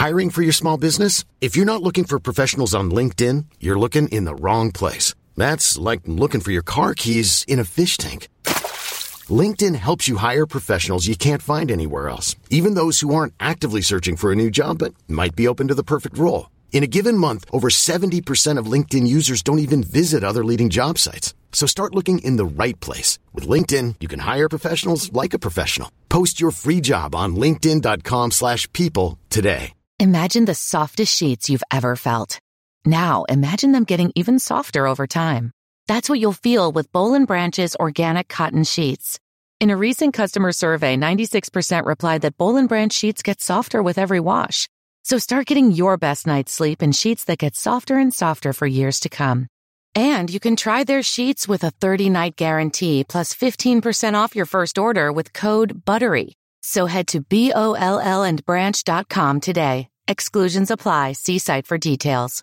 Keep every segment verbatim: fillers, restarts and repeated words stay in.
Hiring for your small business? If you're not looking for professionals on LinkedIn, you're looking in the wrong place. That's like looking for your car keys in a fish tank. LinkedIn helps you hire professionals you can't find anywhere else, even those who aren't actively searching for a new job but might be open to the perfect role. In a given month, over seventy percent of LinkedIn users don't even visit other leading job sites. So start looking in the right place. With LinkedIn, you can hire professionals like a professional. Post your free job on linkedin.com slash people today. Imagine the softest sheets you've ever felt. Now imagine them getting even softer over time. That's what you'll feel with Boll and Branch's organic cotton sheets. In a recent customer survey, ninety-six percent replied that Boll and Branch sheets get softer with every wash. So start getting your best night's sleep in sheets that get softer and softer for years to come. And you can try their sheets with a thirty-night guarantee plus fifteen percent off your first order with code BUTTERY. So head to B O L L and branch dot com today. Exclusions apply. See site for details.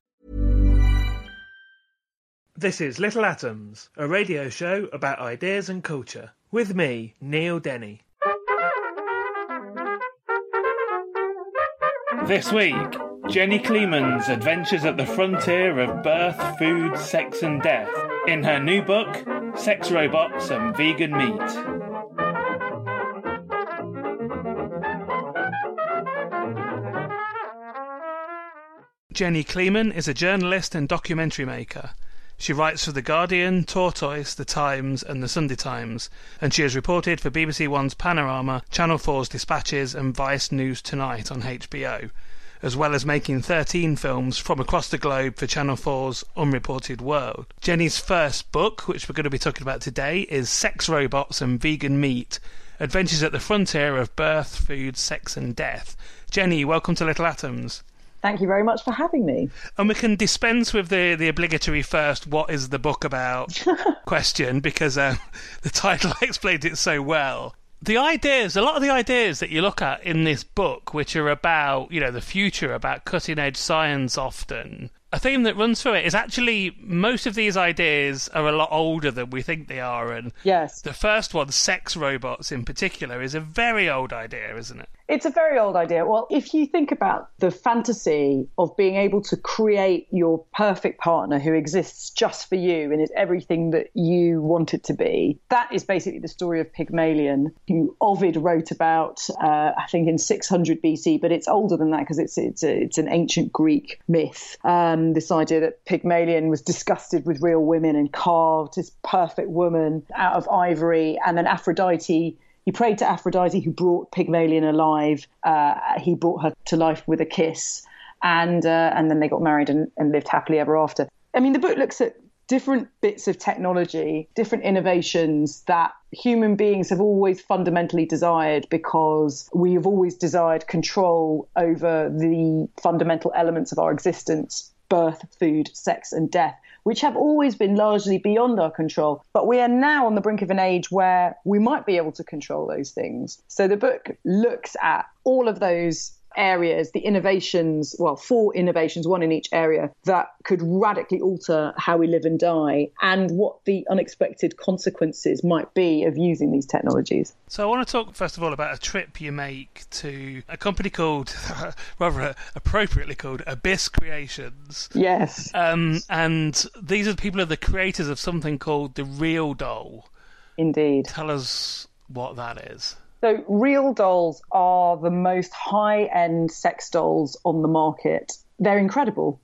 This is Little Atoms, a radio show about ideas and culture. With me, Neil Denny. This week, Jenny Kleeman's adventures at the frontier of birth, food, sex and death in her new book, Sex Robots and Vegan Meat. Jenny Kleeman is a journalist and documentary maker. She writes for The Guardian, Tortoise, The Times and The Sunday Times, and she has reported for B B C One's Panorama, Channel four's Dispatches and Vice News Tonight on H B O, as well as making thirteen films from across the globe for Channel four's Unreported World. Jenny's first book, which we're going to be talking about today, is Sex Robots and Vegan Meat, Adventures at the Frontier of Birth, Food, Sex and Death. Jenny, welcome to Little Atoms. Thank you very much for having me. And we can dispense with the, the obligatory first, what is the book about question, because uh, the title explained it so well. The ideas, a lot of the ideas that you look at in this book, which are about, you know, the future, about cutting-edge science often, a theme that runs through it is actually most of these ideas are a lot older than we think they are. And yes, the first one, sex robots in particular, is a very old idea, isn't it? It's a very old idea. Well, if you think about the fantasy of being able to create your perfect partner who exists just for you and is everything that you want it to be, that is basically the story of Pygmalion, who Ovid wrote about, uh, I think in six hundred B C, but it's older than that because it's it's a, it's an ancient Greek myth. Um, this idea that Pygmalion was disgusted with real women and carved his perfect woman out of ivory, and then Aphrodite. He prayed to Aphrodite, who brought Pygmalion alive. Uh, he brought her to life with a kiss, and uh, and then they got married and, and lived happily ever after. I mean, the book looks at different bits of technology, different innovations that human beings have always fundamentally desired, because we have always desired control over the fundamental elements of our existence: birth, food, sex, and death, which have always been largely beyond our control. But we are now on the brink of an age where we might be able to control those things. So the book looks at all of those areas, the innovations, well, four innovations, one in each area, that could radically alter how we live and die, and what the unexpected consequences might be of using these technologies. So I want to talk first of all about a trip you make to a company called, rather appropriately called, Abyss Creations. Yes. Um, and these are the people who are the creators of something called the Real Doll. Indeed. Tell us what that is. So Real Dolls are the most high-end sex dolls on the market. They're incredible.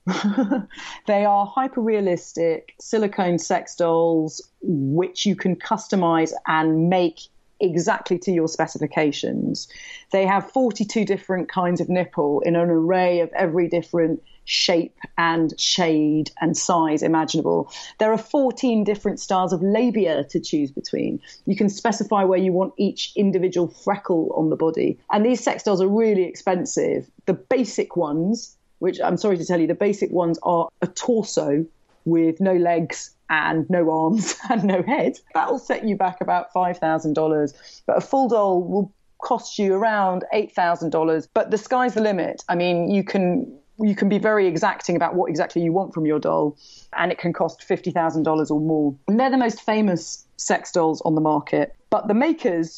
They are hyper-realistic silicone sex dolls which you can customize and make exactly to your specifications. They have forty-two different kinds of nipple in an array of every different shape and shade and size imaginable. There are fourteen different styles of labia to choose between. You can specify where you want each individual freckle on the body. And these sex dolls are really expensive. The basic ones, which I'm sorry to tell you, the basic ones are a torso with no legs and no arms and no head. That will set you back about five thousand dollars. But a full doll will cost you around eight thousand dollars. But the sky's the limit. I mean, you can... You can be very exacting about what exactly you want from your doll, and it can cost fifty thousand dollars or more. And they're the most famous sex dolls on the market. But the makers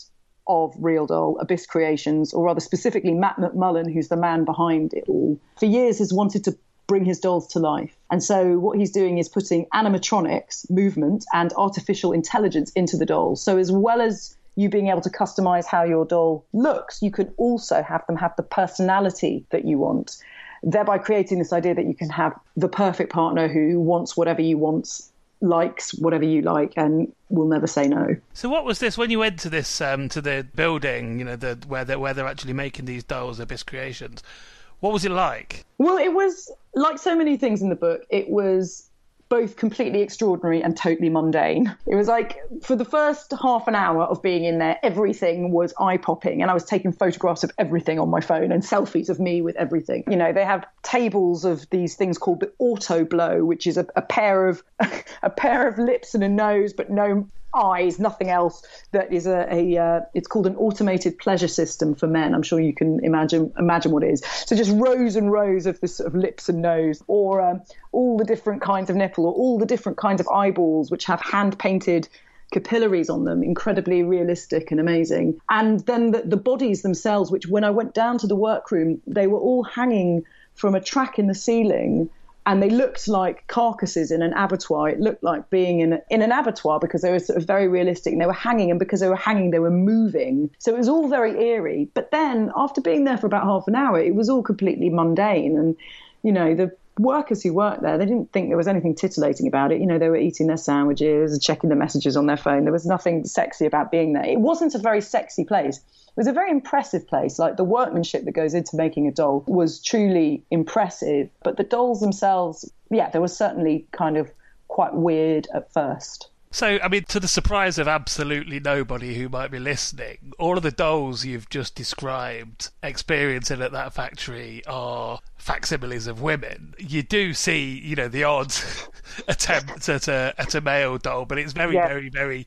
of Real Doll, Abyss Creations, or rather specifically Matt McMullen, who's the man behind it all, for years has wanted to bring his dolls to life. And so what he's doing is putting animatronics, movement, and artificial intelligence into the dolls. So as well as you being able to customize how your doll looks, you can also have them have the personality that you want, thereby creating this idea that you can have the perfect partner who wants whatever you want, likes whatever you like, and will never say no. So what was this when you went to this um, to the building, you know, the where they're, where they're actually making these dolls, Abyss Creations? What was it like? Well, it was like so many things in the book. It was both completely extraordinary and totally mundane. It was like, for the first half an hour of being in there, everything was eye-popping, and I was taking photographs of everything on my phone and selfies of me with everything. You know, they have tables of these things called the auto blow, which is a, a pair of a pair of lips and a nose, but no eyes, nothing else. That is a, a uh, it's called an automated pleasure system for men. I'm sure you can imagine imagine what it is. So just rows and rows of this sort of lips and nose, or um, all the different kinds of nipple, or all the different kinds of eyeballs, which have hand painted capillaries on them, incredibly realistic and amazing. And then the, the bodies themselves, which when I went down to the workroom, they were all hanging from a track in the ceiling. And they looked like carcasses in an abattoir. It looked like being in, a, in an abattoir because they were sort of very realistic, and they were hanging, and because they were hanging, they were moving. So it was all very eerie. But then after being there for about half an hour, it was all completely mundane. And, you know, the workers who worked there, they didn't think there was anything titillating about it. You know, they were eating their sandwiches and checking the messages on their phone. There was nothing sexy about being there. It wasn't a very sexy place. It was a very impressive place. Like, the workmanship that goes into making a doll was truly impressive. But the dolls themselves, yeah, they were certainly kind of quite weird at first. So, I mean, to the surprise of absolutely nobody who might be listening, all of the dolls you've just described experiencing at that factory are facsimiles of women. You do see, you know, the odd attempt at a at a male doll, but it's very, yeah. very, very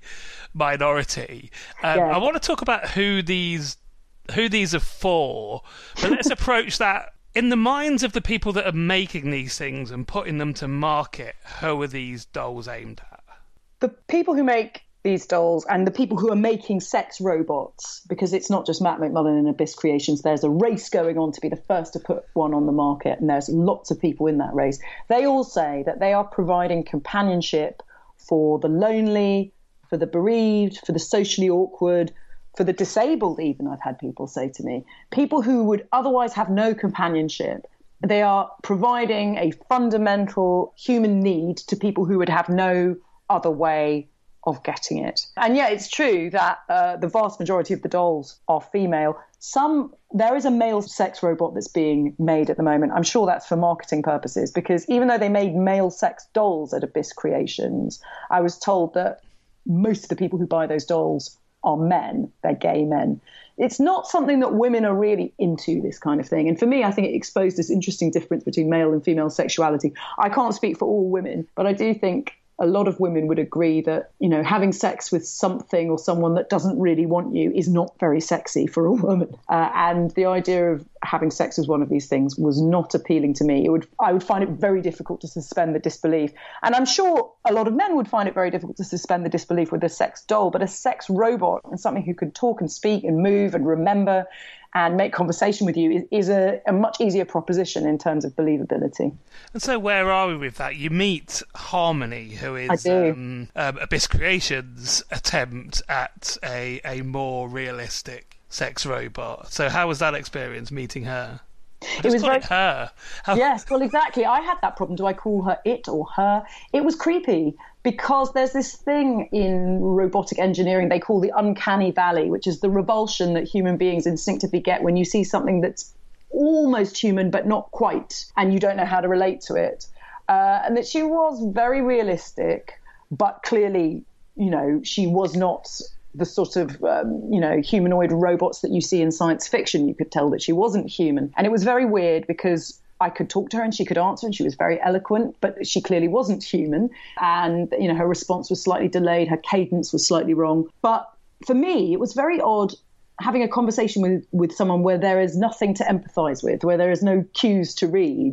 minority. Um, yeah. I want to talk about who these who these are for, but let's approach that in the minds of the people that are making these things and putting them to market. Who are these dolls aimed at? The people who make these dolls and the people who are making sex robots, because it's not just Matt McMullen and Abyss Creations. There's a race going on to be the first to put one on the market, and there's lots of people in that race. They all say that they are providing companionship for the lonely, for the bereaved, for the socially awkward, for the disabled even, I've had people say to me. People who would otherwise have no companionship. They are providing a fundamental human need to people who would have no other way of getting it. And yeah, it's true that uh, the vast majority of the dolls are female. Some, there is a male sex robot that's being made at the moment. I'm sure that's for marketing purposes, because even though they made male sex dolls at Abyss Creations, I was told that most of the people who buy those dolls are men. They're gay men. It's not something that women are really into, this kind of thing. And for me, I think it exposed this interesting difference between male and female sexuality. I can't speak for all women, but I do think a lot of women would agree that, you know, having sex with something or someone that doesn't really want you is not very sexy for a woman. Uh, and the idea of having sex with one of these things was not appealing to me. It would, I would find it very difficult to suspend the disbelief. And I'm sure a lot of men would find it very difficult to suspend the disbelief with a sex doll, but a sex robot and something who could talk and speak and move and remember and make conversation with you is, is a, a much easier proposition in terms of believability. And so where are we with that? You meet Harmony, who is um, um, Abyss Creations' attempt at a, a more realistic sex robot. So how was that experience, meeting her? It was very her. How... Yes, well, exactly. I had that problem. Do I call her it or her? It was creepy because there's this thing in robotic engineering they call the uncanny valley, which is the revulsion that human beings instinctively get when you see something that's almost human but not quite, and you don't know how to relate to it. Uh, and that she was very realistic, but clearly, you know, she was not the sort of, um, you know, humanoid robots that you see in science fiction. You could tell that she wasn't human. And it was very weird because I could talk to her and she could answer and she was very eloquent, but she clearly wasn't human. And, you know, her response was slightly delayed. Her cadence was slightly wrong. But for me, it was very odd having a conversation with, with someone where there is nothing to empathize with, where there is no cues to read.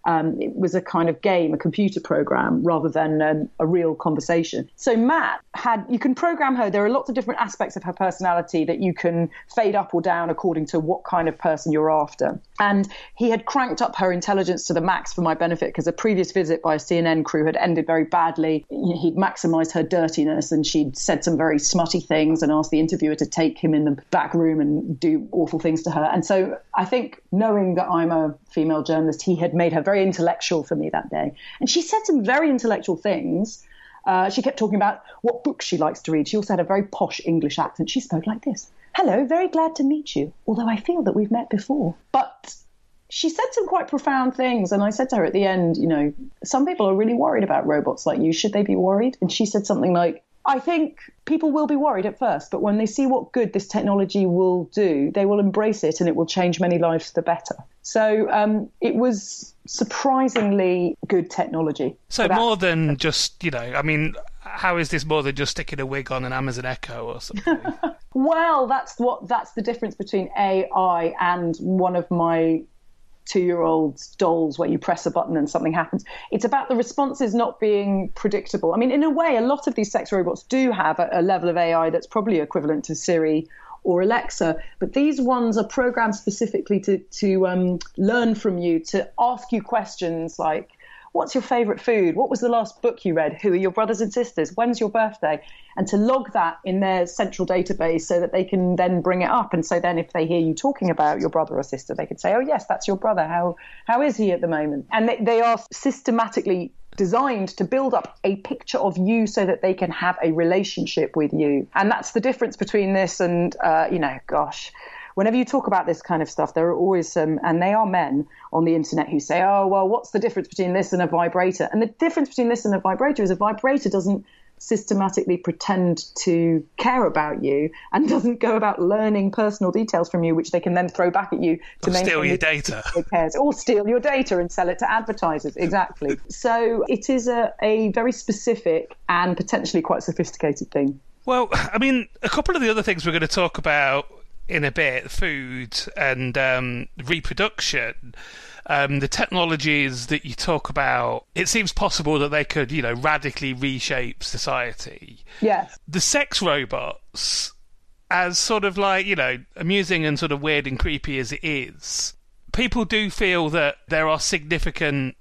Um, it was a kind of game, a computer program, rather than um, a real conversation. So Matt had, you can program her. There are lots of different aspects of her personality that you can fade up or down according to what kind of person you're after. And he had cranked up her intelligence to the max for my benefit, because a previous visit by a C N N crew had ended very badly. He'd maximised her dirtiness, and she'd said some very smutty things and asked the interviewer to take him in the back room and do awful things to her. And so I think, knowing that I'm a female journalist, he had made her very intellectual for me that day. And she said some very intellectual things. Uh, she kept talking about what books she likes to read. She also had a very posh English accent. She spoke like this. Hello, very glad to meet you, although I feel that we've met before. But she said some quite profound things. And I said to her at the end, you know, some people are really worried about robots like you. Should they be worried? And she said something like, I think people will be worried at first, but when they see what good this technology will do, they will embrace it, and it will change many lives for the better. So um, it was surprisingly good technology. So more than just, you know, I mean, how is this more than just sticking a wig on an Amazon Echo or something? Well, that's what that's the difference between A I and one of my two-year-old dolls where you press a button and something happens. It's about the responses not being predictable. I mean, in a way, a lot of these sex robots do have a, a level of A I that's probably equivalent to Siri or Alexa, but these ones are programmed specifically to, to um, learn from you, to ask you questions like, what's your favorite food? What was the last book you read? Who are your brothers and sisters? When's your birthday? And to log that in their central database so that they can then bring it up. And so then if they hear you talking about your brother or sister, they can say, oh, yes, that's your brother. How how is he at the moment? And they, they are systematically designed to build up a picture of you so that they can have a relationship with you. And that's the difference between this and, uh, you know, gosh, whenever you talk about this kind of stuff, there are always some, and they are men on the internet who say, oh, well, what's the difference between this and a vibrator? And the difference between this and a vibrator is a vibrator doesn't systematically pretend to care about you and doesn't go about learning personal details from you, which they can then throw back at you to or maintain steal your data. Cares, or steal your data and sell it to advertisers. Exactly. So it is a, a very specific and potentially quite sophisticated thing. Well, I mean, a couple of the other things we're going to talk about in a bit, food and um, reproduction, um, the technologies that you talk about, it seems possible that they could, you know, radically reshape society. Yes. The sex robots, as sort of like, you know, amusing and sort of weird and creepy as it is, people do feel that there are significant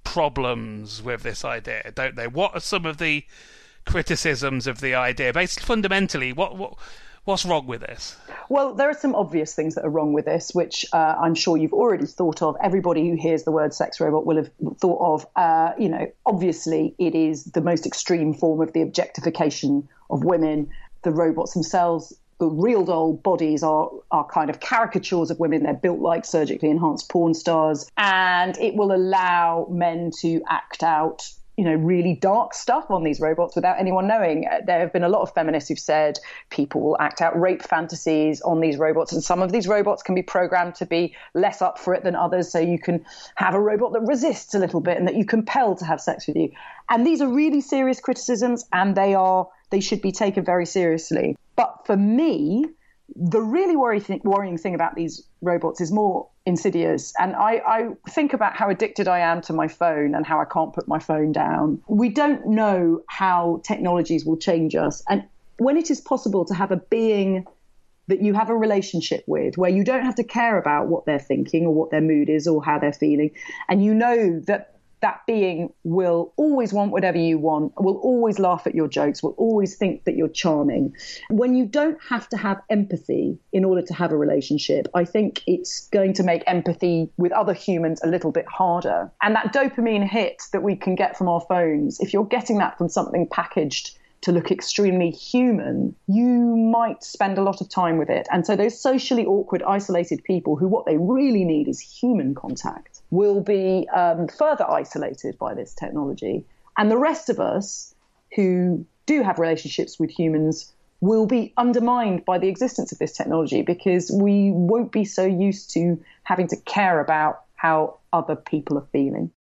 problems with this idea, don't they? What are some of the criticisms of the idea? Basically, fundamentally, what what what's wrong with this? Well, there are some obvious things that are wrong with this, which uh, I'm sure you've already thought of. Everybody who hears the word sex robot will have thought of. Uh, you know, obviously, it is the most extreme form of the objectification of women. The robots themselves, the real doll bodies are are kind of caricatures of women. They're built like surgically enhanced porn stars, and it will allow men to act out, you know, really dark stuff on these robots without anyone knowing. There have been a lot of feminists who've said people will act out rape fantasies on these robots, and some of these robots can be programmed to be less up for it than others. So you can have a robot that resists a little bit and that you compel to have sex with you. And these are really serious criticisms, and they are they should be taken very seriously. But for me, the really worry th- worrying thing about these robots is more insidious. And I, I think about how addicted I am to my phone and how I can't put my phone down. We don't know how technologies will change us. And when it is possible to have a being that you have a relationship with, where you don't have to care about what they're thinking or what their mood is or how they're feeling, and you know that that being will always want whatever you want, will always laugh at your jokes, will always think that you're charming. When you don't have to have empathy in order to have a relationship, I think it's going to make empathy with other humans a little bit harder. And that dopamine hit that we can get from our phones, if you're getting that from something packaged to look extremely human, you might spend a lot of time with it. And so those socially awkward, isolated people who what they really need is human contact will be um, further isolated by this technology. And the rest of us who do have relationships with humans will be undermined by the existence of this technology, because we won't be so used to having to care about how other people are feeling.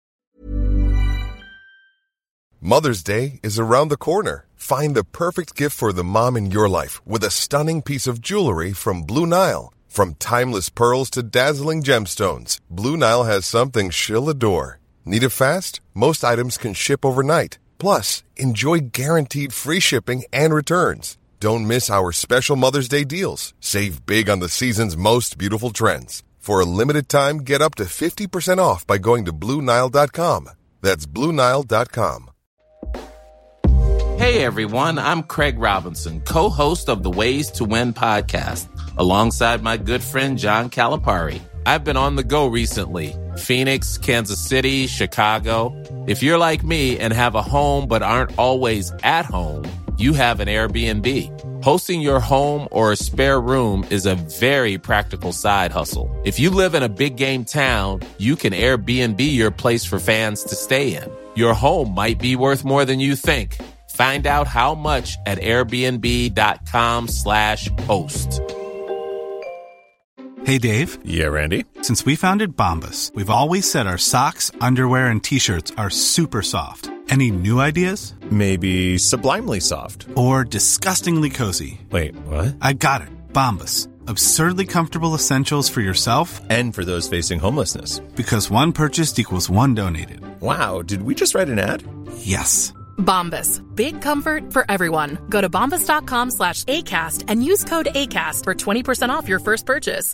Mother's Day is around the corner. Find the perfect gift for the mom in your life with a stunning piece of jewelry from Blue Nile. From timeless pearls to dazzling gemstones, Blue Nile has something she'll adore. Need it fast? Most items can ship overnight. Plus, enjoy guaranteed free shipping and returns. Don't miss our special Mother's Day deals. Save big on the season's most beautiful trends. For a limited time, get up to fifty percent off by going to Blue Nile dot com. That's Blue Nile dot com. Hey everyone, I'm Craig Robinson, co-host of the Ways to Win podcast, alongside my good friend John Calipari. I've been on the go recently. Phoenix, Kansas City, Chicago. If you're like me and have a home but aren't always at home, you have an Airbnb. Hosting your home or a spare room is a very practical side hustle. If you live in a big game town, you can Airbnb your place for fans to stay in. Your home might be worth more than you think. Find out how much at airbnb.com slash host. Hey, Dave. Yeah, Randy. Since we founded Bombas, we've always said our socks, underwear, and T-shirts are super soft. Any new ideas? Maybe sublimely soft. Or disgustingly cozy. Wait, what? I got it. Bombas. Absurdly comfortable essentials for yourself and for those facing homelessness. Because one purchased equals one donated. Wow, did we just write an ad? Yes. Bombas. Big comfort for everyone. Go to bombas.com slash ACAST and use code ACAST for twenty percent off your first purchase.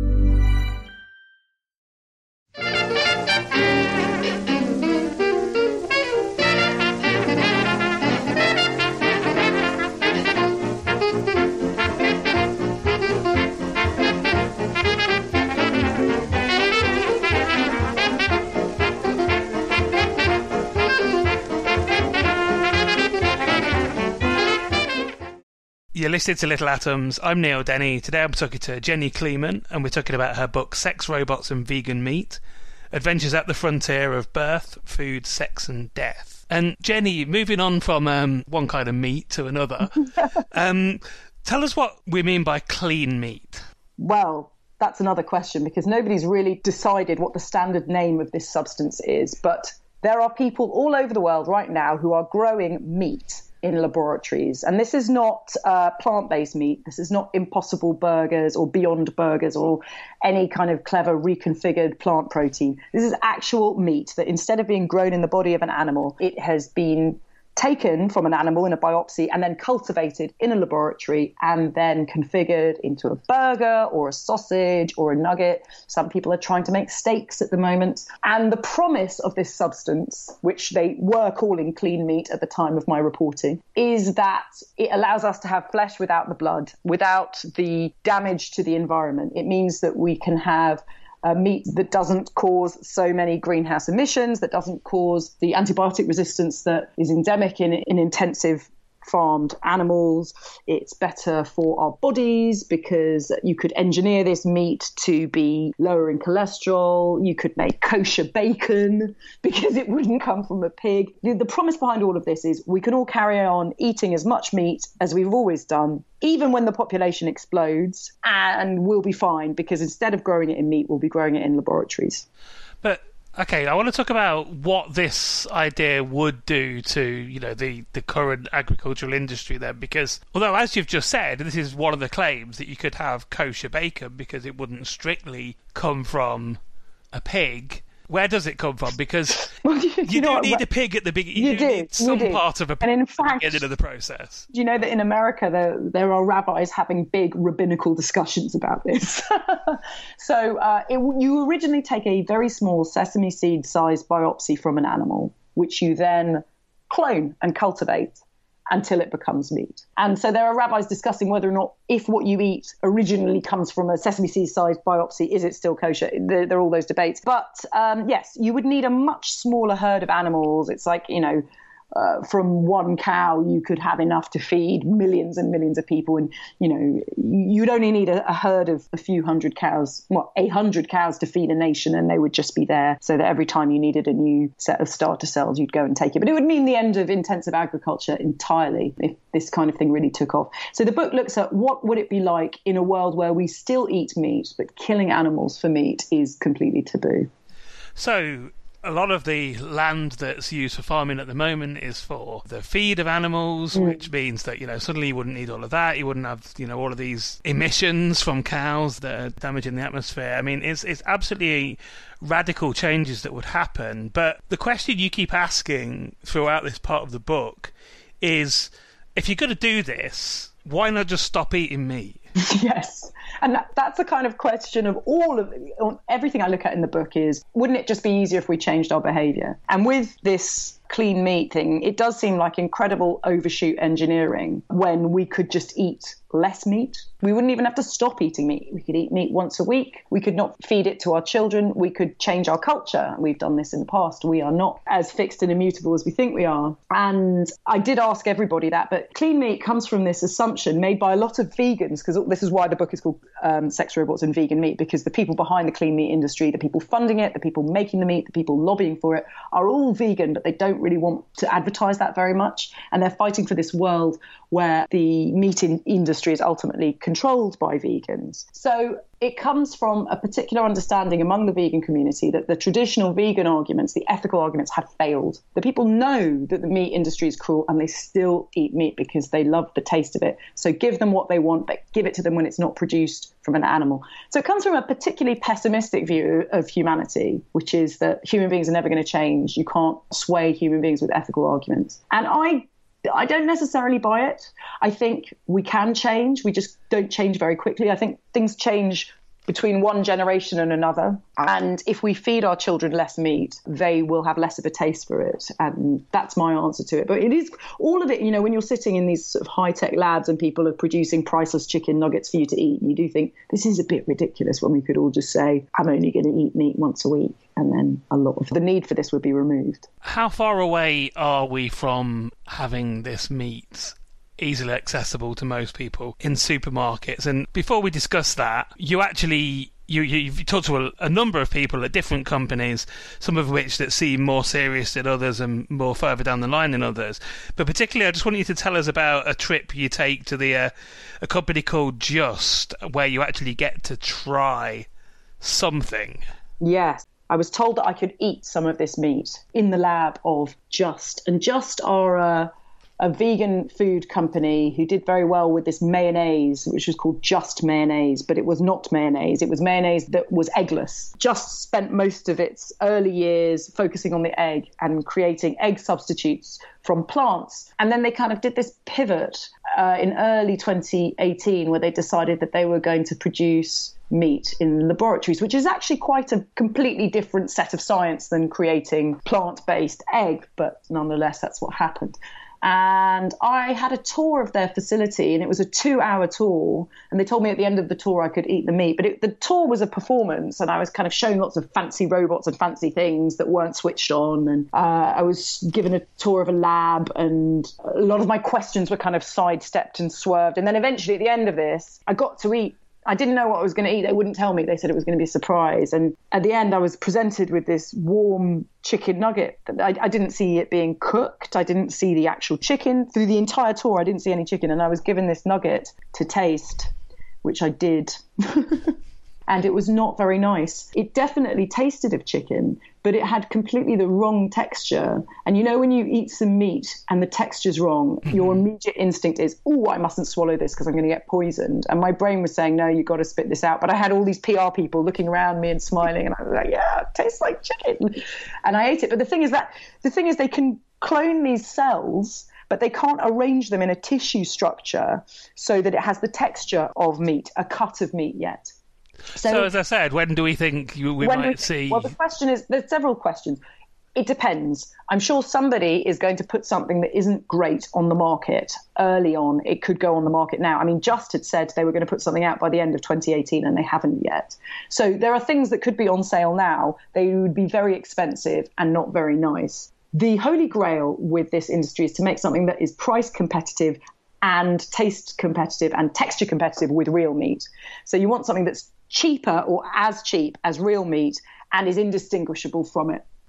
You're listening to Little Atoms. I'm Neil Denny. Today I'm talking to Jenny Kleeman, and we're talking about her book Sex, Robots and Vegan Meat, Adventures at the Frontier of Birth, Food, Sex and Death. And Jenny, moving on from um, one kind of meat to another, um, tell us what we mean by clean meat. Well, that's another question, because nobody's really decided what the standard name of this substance is. But there are people all over the world right now who are growing meat in laboratories. And this is not uh, plant-based meat. This is not Impossible Burgers or Beyond Burgers or any kind of clever reconfigured plant protein. This is actual meat that, instead of being grown in the body of an animal, it has been taken from an animal in a biopsy and then cultivated in a laboratory and then configured into a burger or a sausage or a nugget. Some people are trying to make steaks at the moment. And the promise of this substance, which they were calling clean meat at the time of my reporting, is that it allows us to have flesh without the blood, without the damage to the environment. It means that we can have Uh, meat that doesn't cause so many greenhouse emissions, that doesn't cause the antibiotic resistance that is endemic in, in intensive farmed animals. It's better for our bodies because you could engineer this meat to be lower in cholesterol. You could make kosher bacon because it wouldn't come from a pig. The, the promise behind all of this is we can all carry on eating as much meat as we've always done, even when the population explodes, and we'll be fine because instead of growing it in meat, we'll be growing it in laboratories. But okay, I want to talk about what this idea would do to, you know, the, the current agricultural industry then, because although, as you've just said, this is one of the claims that you could have kosher bacon because it wouldn't strictly come from a pig. Where does it come from? Because well, you, you, you do know need what, a pig at the beginning. You, you do need some you do. part of a pig and in fact, at the end of the process. Do you know that in America there, there are rabbis having big rabbinical discussions about this? so uh, it, you originally take a very small sesame seed sized biopsy from an animal, which you then clone and cultivate until it becomes meat. And so there are rabbis discussing whether or not, if what you eat originally comes from a sesame seed-sized biopsy, is it still kosher? There, there are all those debates. But um, yes, you would need a much smaller herd of animals. It's like, you know, uh, from one cow, you could have enough to feed millions and millions of people. And, you know, you'd only need a, a herd of a few hundred cows, well, a hundred cows to feed a nation, and they would just be there so that every time you needed a new set of starter cells, you'd go and take it. But it would mean the end of intensive agriculture entirely if this kind of thing really took off. So the book looks at what would it be like in a world where we still eat meat, but killing animals for meat is completely taboo. So a lot of the land that's used for farming at the moment is for the feed of animals, mm. which means that, you know, suddenly you wouldn't need all of that. You wouldn't have, you know, all of these emissions from cows that are damaging the atmosphere. I mean, it's it's absolutely radical changes that would happen. But the question you keep asking throughout this part of the book is, if you're going to do this, why not just stop eating meat? Yes. And that, that's the kind of question of all of everything I look at in the book is, wouldn't it just be easier if we changed our behavior? And with this clean meat thing, it does seem like incredible overshoot engineering when we could just eat less meat. We wouldn't even have to stop eating meat. We could eat meat once a week. We could not feed it to our children. We could change our culture. We've done this in the past. We are not as fixed and immutable as we think we are. And I did ask everybody that, but clean meat comes from this assumption made by a lot of vegans, because this is why the book is called um, Sex, Robots and Vegan Meat, because the people behind the clean meat industry, the people funding it, the people making the meat, the people lobbying for it are all vegan, but they don't really want to advertise that very much. And they're fighting for this world where the meat in industry is ultimately controlled by vegans. So it comes from a particular understanding among the vegan community that the traditional vegan arguments, the ethical arguments, have failed. The people know that the meat industry is cruel and they still eat meat because they love the taste of it. So give them what they want, but give it to them when it's not produced from an animal. So it comes from a particularly pessimistic view of humanity, which is that human beings are never going to change. You can't sway human beings with ethical arguments. And I I don't necessarily buy it. I think we can change. We just don't change very quickly. I think things change between one generation and another. And if we feed our children less meat, they will have less of a taste for it. And that's my answer to it. But it is all of it, you know, when you're sitting in these sort of high-tech labs and people are producing priceless chicken nuggets for you to eat, you do think this is a bit ridiculous when we could all just say, I'm only going to eat meat once a week. And then a lot of the need for this would be removed. How far away are we from having this meat easily accessible to most people in supermarkets? And before we discuss that, you actually you you've talked to a, a number of people at different companies, some of which that seem more serious than others and more further down the line than others. But particularly, I just want you to tell us about a trip you take to the uh, a company called Just, where you actually get to try something. Yes. I was told that I could eat some of this meat in the lab of Just. And Just are a, a vegan food company who did very well with this mayonnaise, which was called Just mayonnaise, but it was not mayonnaise. It was mayonnaise that was eggless. Just spent most of its early years focusing on the egg and creating egg substitutes from plants. And then they kind of did this pivot uh, in early twenty eighteen where they decided that they were going to produce meat in laboratories, which is actually quite a completely different set of science than creating plant-based egg, but nonetheless, that's what happened. And I had a tour of their facility, and it was a two-hour tour, and they told me at the end of the tour I could eat the meat, but it, the tour was a performance, and I was kind of shown lots of fancy robots and fancy things that weren't switched on, and uh, I was given a tour of a lab, and a lot of my questions were kind of sidestepped and swerved, and then eventually at the end of this, I got to eat. I didn't know what I was going to eat. They wouldn't tell me. They said it was going to be a surprise. And at the end, I was presented with this warm chicken nugget. I, I didn't see it being cooked. I didn't see the actual chicken. Through the entire tour, I didn't see any chicken. And I was given this nugget to taste, which I did. And it was not very nice. It definitely tasted of chicken, but it had completely the wrong texture. And you know, when you eat some meat and the texture's wrong, mm-hmm. your immediate instinct is, oh, I mustn't swallow this because I'm going to get poisoned. And my brain was saying, no, you've got to spit this out. But I had all these P R people looking around me and smiling. And I was like, yeah, it tastes like chicken. And I ate it. But the thing is that the thing is they can clone these cells, but they can't arrange them in a tissue structure so that it has the texture of meat, a cut of meat yet. So, so as I said, when do we think we we might we, see? Well, the question is, there's several questions. It depends. I'm sure somebody is going to put something that isn't great on the market early on. It could go on the market now. I mean, Just had said they were going to put something out by the end of twenty eighteen, and they haven't yet. So there are things that could be on sale now. They would be very expensive and not very nice. The holy grail with this industry is to make something that is price competitive and taste competitive and texture competitive with real meat. So you want something that's cheaper or as cheap as real meat and is indistinguishable from it.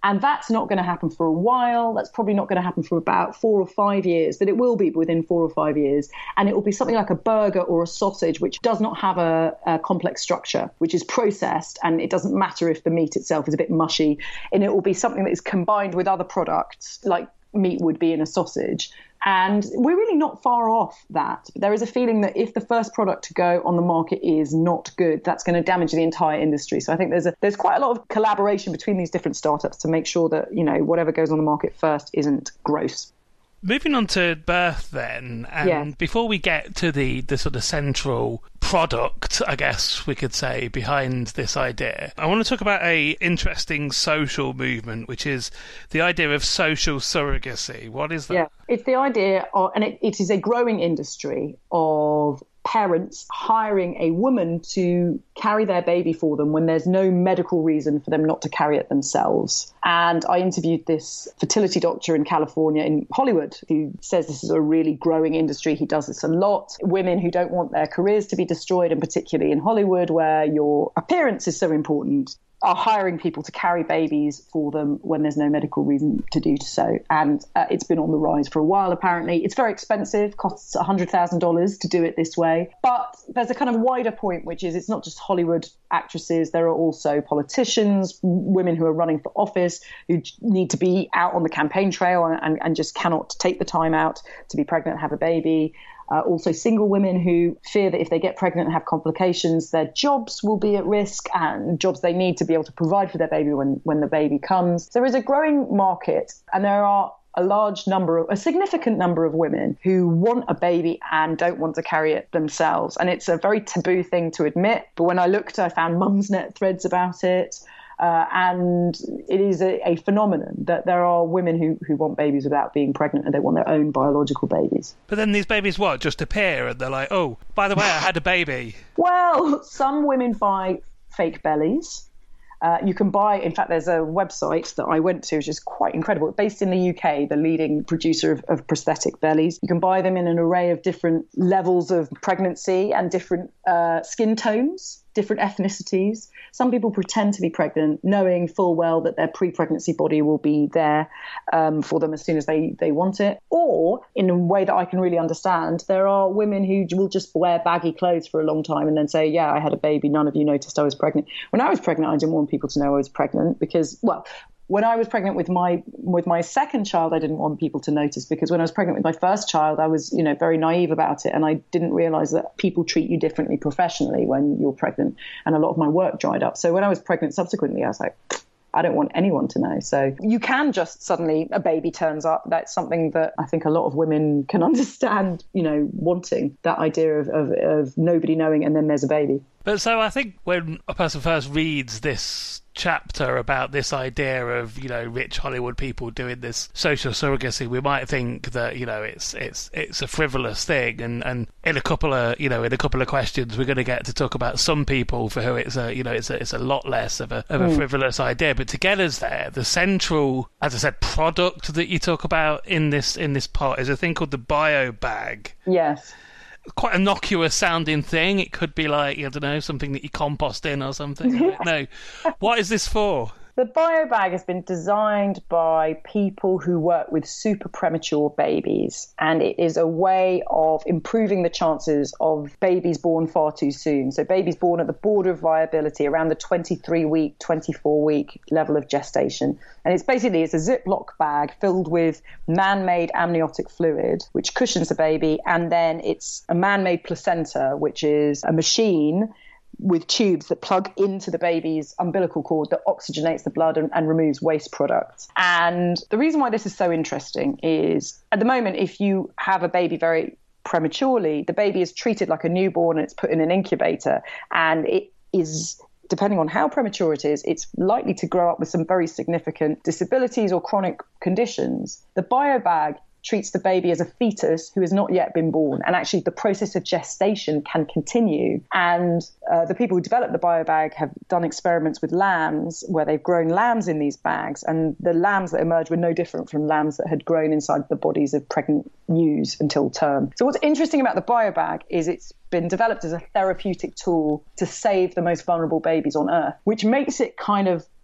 And that's not going to happen for a while. That's probably not going to happen for about four or five years, but it will be within four or five years. And it will be something like a burger or a sausage, which does not have a, a complex structure, which is processed. And it doesn't matter if the meat itself is a bit mushy. And it will be something that is combined with other products, like meat would be in a sausage. And we're really not far off that. But there is a feeling that if the first product to go on the market is not good, that's going to damage the entire industry. So I think there's a, there's quite a lot of collaboration between these different startups to make sure that, you know, whatever goes on the market first isn't gross. Moving on to birth then, and yeah. before we get to the, the sort of central product, I guess we could say, behind this idea, I want to talk about a interesting social movement, which is the idea of social surrogacy. What is that? Yeah, it's the idea, of, and it, it is a growing industry of parents hiring a woman to carry their baby for them when there's no medical reason for them not to carry it themselves. And I interviewed this fertility doctor in California, in Hollywood, who says this is a really growing industry. He does this a lot. Women who don't want their careers to be destroyed, and particularly in Hollywood, where your appearance is so important, are hiring people to carry babies for them when there's no medical reason to do so. And uh, it's been on the rise for a while, apparently. It's very expensive, costs one hundred thousand dollars to do it this way. But there's a kind of wider point, which is it's not just Hollywood actresses. There are also politicians, women who are running for office, who need to be out on the campaign trail and, and, and just cannot take the time out to be pregnant and have a baby. Uh, also single women who fear that if they get pregnant and have complications, their jobs will be at risk, and jobs they need to be able to provide for their baby when, when the baby comes. There is a growing market, and there are a large number of, a significant number of women who want a baby and don't want to carry it themselves. And it's a very taboo thing to admit. But when I looked, I found Mumsnet threads about it. Uh, and it is a, a phenomenon that there are women who, who want babies without being pregnant, and they want their own biological babies. But then these babies, what, just appear and they're like, oh, by the way, I had a baby. Well, some women buy fake bellies. Uh, you can buy, in fact, there's a website that I went to, which is quite incredible. Based in the U K, the leading producer of, of prosthetic bellies. You can buy them in an array of different levels of pregnancy and different uh, skin tones, different ethnicities. Some people pretend to be pregnant, knowing full well that their pre-pregnancy body will be there um, for them as soon as they, they want it. Or, in a way that I can really understand, there are women who will just wear baggy clothes for a long time and then say, yeah, I had a baby, none of you noticed I was pregnant. When I was pregnant, I didn't want people to know I was pregnant because, well, when I was pregnant with my with my second child, I didn't want people to notice, because when I was pregnant with my first child, I was, you know, very naive about it, and I didn't realize that people treat you differently professionally when you're pregnant, and a lot of my work dried up. So when I was pregnant subsequently, I was like, I don't want anyone to know. So you can just suddenly, a baby turns up. That's something that I think a lot of women can understand, you know, wanting that idea of, of, of nobody knowing and then there's a baby. But so I think when a person first reads this chapter about this idea of, you know, rich Hollywood people doing this social surrogacy, we might think that, you know, it's it's it's a frivolous thing, and, and in a couple of you know in a couple of questions we're going to get to talk about some people for who it's a you know it's a it's a lot less of a of a mm. frivolous idea. But to get us there, the central, as I said, product that you talk about in this in this part is a thing called the bio bag. Yes. Quite innocuous sounding thing. It could be like, I don't know, something that you compost in or something. No. What is this for? The BioBag has been designed by people who work with super premature babies, and it is a way of improving the chances of babies born far too soon. So babies born at the border of viability, around the twenty-three week, twenty-four week level of gestation. And it's basically, it's a Ziploc bag filled with man-made amniotic fluid, which cushions the baby, and then it's a man-made placenta, which is a machine with tubes that plug into the baby's umbilical cord that oxygenates the blood and, and removes waste products. And the reason why this is so interesting is, at the moment, if you have a baby very prematurely, the baby is treated like a newborn and it's put in an incubator, and it is, depending on how premature it is, it's likely to grow up with some very significant disabilities or chronic conditions. The BioBag treats the baby as a fetus who has not yet been born, and actually the process of gestation can continue. And uh, the people who developed the BioBag have done experiments with lambs where they've grown lambs in these bags, and the lambs that emerged were no different from lambs that had grown inside the bodies of pregnant ewes until term. So what's interesting about the BioBag is it's been developed as a therapeutic tool to save the most vulnerable babies on Earth, which makes it kind of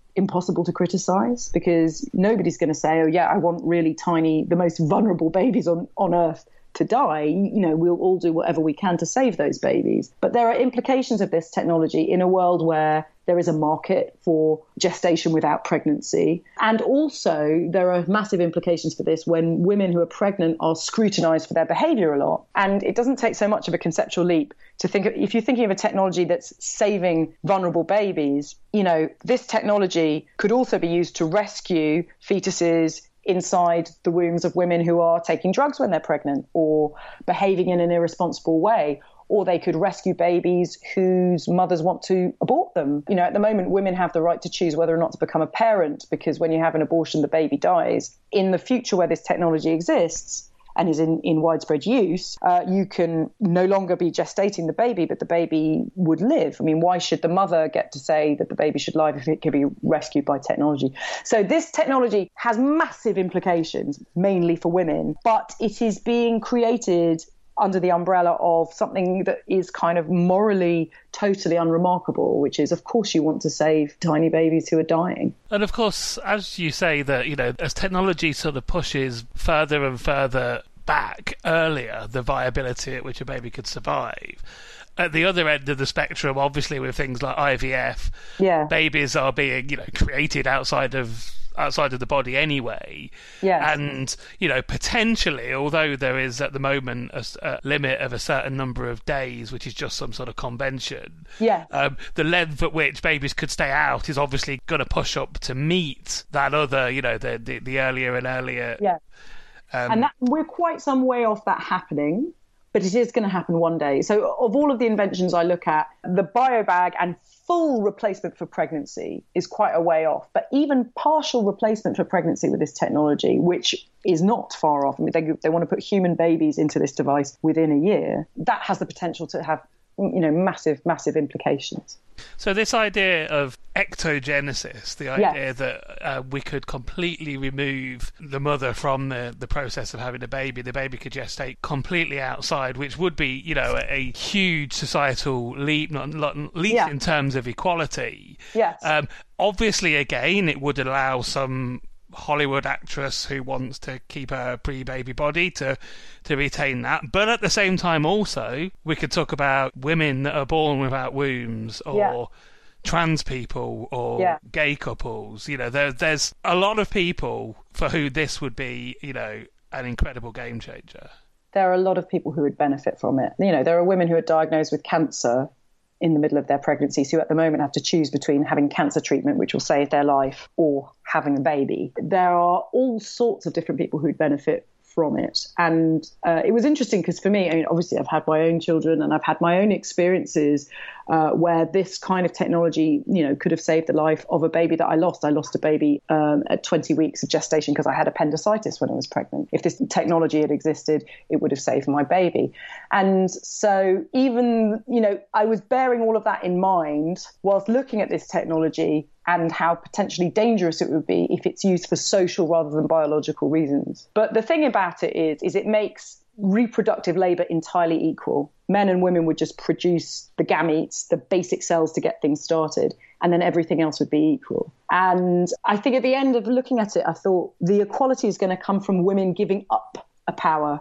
impossible to criticize, because nobody's going to say, oh yeah, I want really tiny, the most vulnerable babies on, on earth to die. You know, we'll all do whatever we can to save those babies. But there are implications of this technology in a world where there is a market for gestation without pregnancy. And also there are massive implications for this when women who are pregnant are scrutinized for their behavior a lot. And it doesn't take so much of a conceptual leap to think of, if you're thinking of a technology that's saving vulnerable babies, you know, this technology could also be used to rescue fetuses inside the wombs of women who are taking drugs when they're pregnant or behaving in an irresponsible way. Or they could rescue babies whose mothers want to abort them. You know, at the moment, women have the right to choose whether or not to become a parent, because when you have an abortion, the baby dies. In the future where this technology exists and is in, in widespread use, uh, you can no longer be gestating the baby, but the baby would live. I mean, why should the mother get to say that the baby should live if it can be rescued by technology? So this technology has massive implications, mainly for women, but it is being created under the umbrella of something that is kind of morally totally unremarkable, which is, of course, you want to save tiny babies who are dying. And of course, as you say, that, you know, as technology sort of pushes further and further back earlier the viability at which a baby could survive, at the other end of the spectrum, obviously with things like I V F, yeah. babies are being, you know, created outside of outside of the body anyway. Yes. And, you know, potentially, although there is at the moment a, a limit of a certain number of days, which is just some sort of convention, yeah. um, the length at which babies could stay out is obviously going to push up to meet that other, you know, the the, the earlier and earlier. Yeah. Um, and that, we're quite some way off that happening, but it is going to happen one day. So of all of the inventions I look at, the biobag and full replacement for pregnancy is quite a way off. But even partial replacement for pregnancy with this technology, which is not far off, I mean, they, they want to put human babies into this device within a year, that has the potential to have, you know, massive, massive implications. So this idea of ectogenesis, the idea yes. that uh, we could completely remove the mother from the, the process of having a baby, the baby could gestate completely outside, which would be, you know, a, a huge societal leap, not, not leap yeah. in terms of equality. Yes. Um, obviously, again, it would allow some Hollywood actress who wants to keep her pre-baby body to to retain that, but at the same time also we could talk about women that are born without wombs, or yeah. trans people, or yeah. gay couples. You know, there, there's a lot of people for who this would be, you know, an incredible game changer. There are a lot of people who would benefit from it. You know, there are women who are diagnosed with cancer in the middle of their pregnancies who at the moment have to choose between having cancer treatment, which will save their life, or having a baby. There are all sorts of different people who'd benefit from it. And uh, it was interesting because for me, I mean, obviously I've had my own children and I've had my own experiences uh, where this kind of technology, you know, could have saved the life of a baby that I lost. I lost a baby um, at twenty weeks of gestation because I had appendicitis when I was pregnant. If this technology had existed, it would have saved my baby. And so even, you know, I was bearing all of that in mind whilst looking at this technology and how potentially dangerous it would be if it's used for social rather than biological reasons. But the thing about it is, is it makes reproductive labour entirely equal. Men and women would just produce the gametes, the basic cells to get things started, and then everything else would be equal. And I think at the end of looking at it, I thought the equality is going to come from women giving up a power,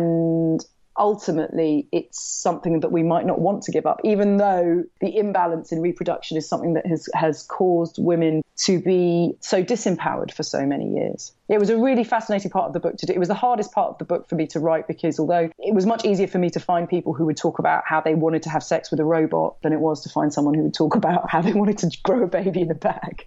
and ultimately it's something that we might not want to give up, even though the imbalance in reproduction is something that has, has caused women to be so disempowered for so many years. It was a really fascinating part of the book to do. It was the hardest part of the book for me to write because although it was much easier for me to find people who would talk about how they wanted to have sex with a robot than it was to find someone who would talk about how they wanted to grow a baby in a bag.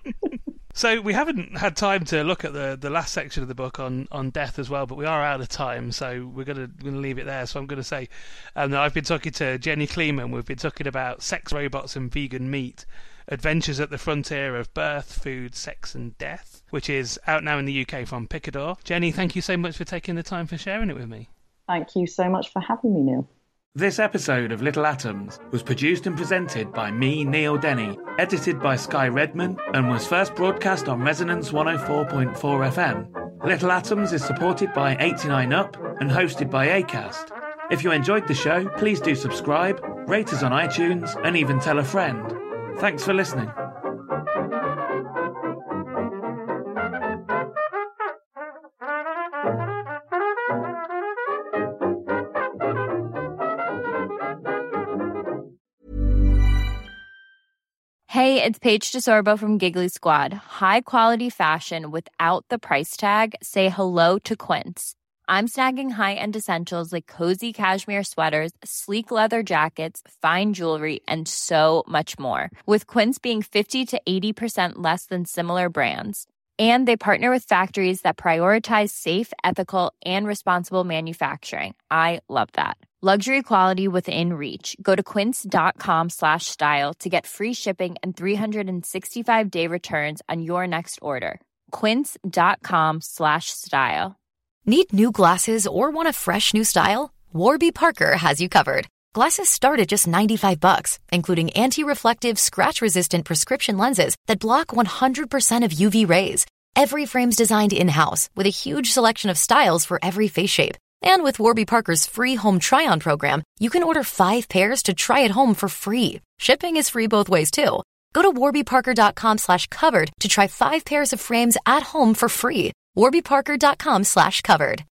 So we haven't had time to look at the, the last section of the book on, on death as well, but we are out of time, so we're going to leave it there. So I'm going to say, um, I've been talking to Jenny Kleeman. We've been talking about sex, robots and vegan meat, Adventures at the Frontier of Birth, Food, Sex and Death, which is out now in the U K from Picador. Jenny, thank you so much for taking the time for sharing it with me. Thank you so much for having me, Neil. This episode of Little Atoms was produced and presented by me, Neil Denny, edited by Sky Redman, and was first broadcast on Resonance one oh four point four F M. Little Atoms is supported by eighty-nine up and hosted by Acast. If you enjoyed the show, please do subscribe, rate us on iTunes, and even tell a friend. Thanks for listening. Hey, it's Paige DeSorbo from Giggly Squad. High quality fashion without the price tag. Say hello to Quince. I'm snagging high-end essentials like cozy cashmere sweaters, sleek leather jackets, fine jewelry, and so much more. With Quince being fifty to eighty percent less than similar brands. And they partner with factories that prioritize safe, ethical, and responsible manufacturing. I love that. Luxury quality within reach. Go to quince.com slash style to get free shipping and three sixty-five day returns on your next order. Quince.com slash style. Need new glasses or want a fresh new style? Warby Parker has you covered. Glasses start at just ninety-five bucks, including anti-reflective, scratch-resistant prescription lenses that block one hundred percent of U V rays. Every frame's designed in-house with a huge selection of styles for every face shape. And with Warby Parker's free home try-on program, you can order five pairs to try at home for free. Shipping is free both ways, too. Go to warbyparker.com slash covered to try five pairs of frames at home for free. warbyparker.com slash covered.